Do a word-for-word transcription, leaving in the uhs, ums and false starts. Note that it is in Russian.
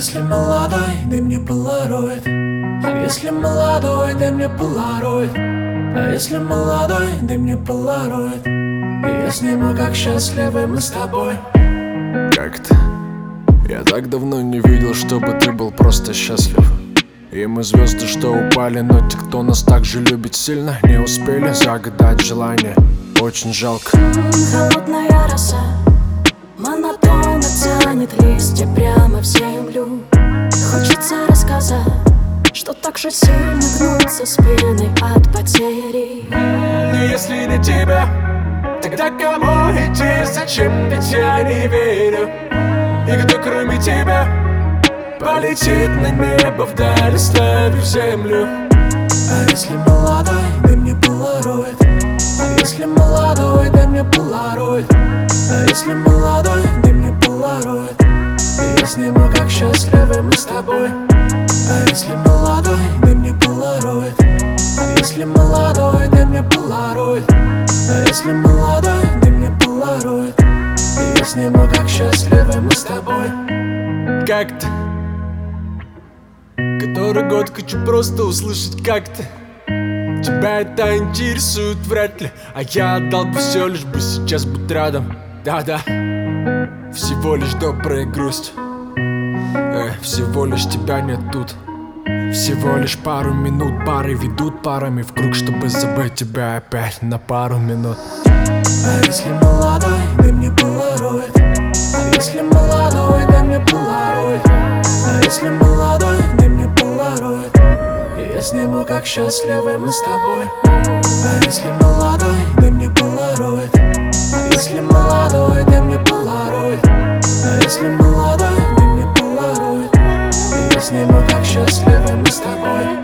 если молодой, дай мне полароид. А если молодой, дай мне полароид. А если молодой, дай мне полароид. И я сниму, как счастливы мы с тобой. Как ты? Я так давно не видел, чтобы ты был просто счастлив. И мы звезды, что упали, но те, кто нас так же любит сильно, не успели загадать желание. Очень жалко. Холодная роса монотонно тянет листья прямо в землю. Хочется рассказать, что так же сильно гнутся спины от потери. И если не тебя, тогда кому идти, зачем, ведь я не верю. И кто кроме тебя полетит на небо вдаль, оставив землю. А если молодой, дай мне полароид. А если молодой, дай мне полароид. А если молодой, дай мне полароид. И я сниму, как счастливы мы с тобой. А если молодой, дай мне полароид. А если молодой, дай мне полароид. А если молодой, дай мне полароид. И я сниму, как счастливы мы с тобой. Как ты? Который год хочу просто услышать, как ты. Тебя это интересует вряд ли, а я отдал бы все, лишь бы сейчас быть рядом. Да-да, всего лишь добрая грусть. э, Всего лишь тебя нет тут. Всего лишь пару минут пары ведут парами в круг, чтобы забыть тебя опять на пару минут. А если молодой, дай мне полароид. А если молодой, дай мне полароид. А если молодой, дай мне полароид. И я сниму, как счастливы мы с тобой. А если молодой, дай мне полароид. А если молодой, дай мне полароид. А если молодой, дай мне полароид. И я сниму, как счастливы мы с тобой.